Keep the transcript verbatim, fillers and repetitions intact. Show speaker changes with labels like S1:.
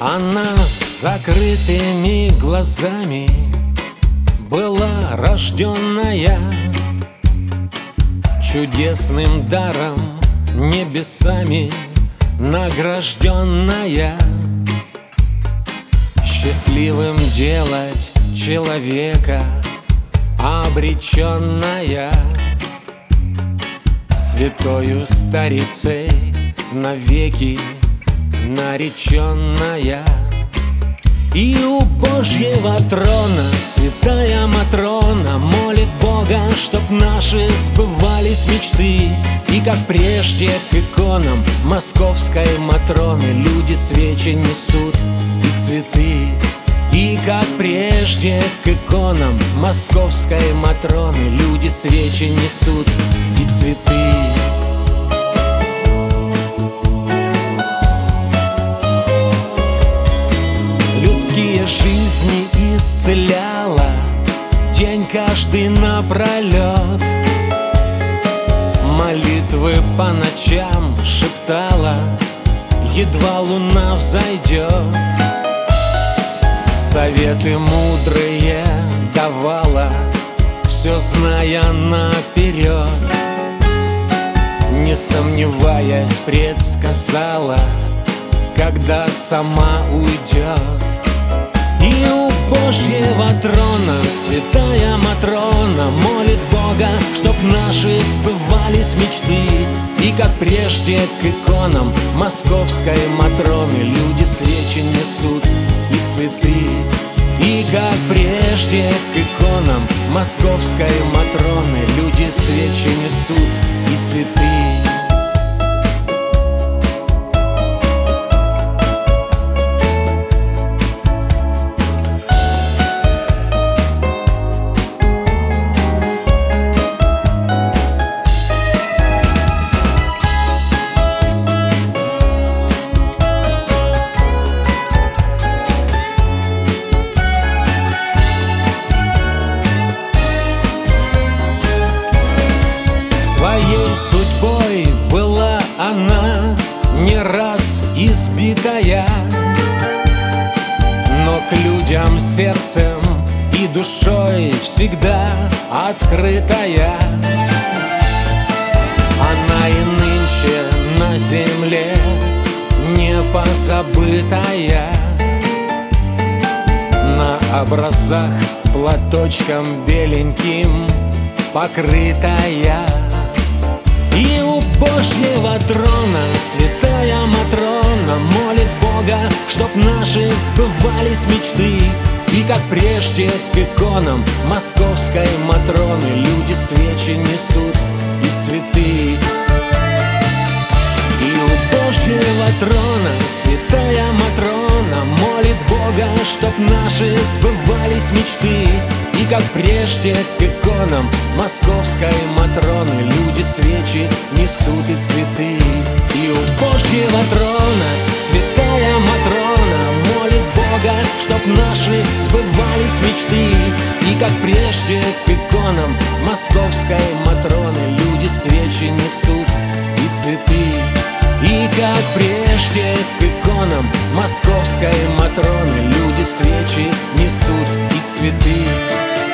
S1: Она с закрытыми глазами была рожденная, чудесным даром небесами награжденная, счастливым делать человека обреченная, святою старицей навеки нареченная. И у Божьего трона святая Матрона молит Бога, чтоб наши сбывались мечты. И как прежде к иконам московской Матроны люди свечи несут и цветы. И как прежде к иконам московской Матроны люди свечи несут и цветы. Людские жизни исцеляла день каждый напролет, молитвы по ночам шептала, едва луна взойдет. Советы мудрые давала, все зная наперед, не сомневаясь предсказала, когда сама уйдет. И у Божьего трона святая Матрона молит Бога, чтоб наши сбывались мечты. И как прежде к иконам московской Матроны люди свечи несут и цветы. И как прежде к иконам московской Матроны люди свечи несут и цветы. Своей судьбой была она не раз избитая, но к людям сердцем и душой всегда открытая. Она и нынче на земле не позабытая, на образах платочком беленьким покрытая. И у Божьего трона святая Матрона молит Бога, чтоб наши сбывались мечты. И как прежде к иконам московской Матроны люди свечи несут и цветы. И у Божьего трона святая Матрона молит Бога, чтоб наши сбывались мечты. И как прежде к иконам московской Матроны люди свечи несут и цветы. И у Божьего трона святая Матрона молит Бога, чтоб наши сбывались мечты. И как прежде к иконам московской Матроны люди свечи несут и цветы. И как прежде к иконам московской Матроны люди свечи несут и цветы.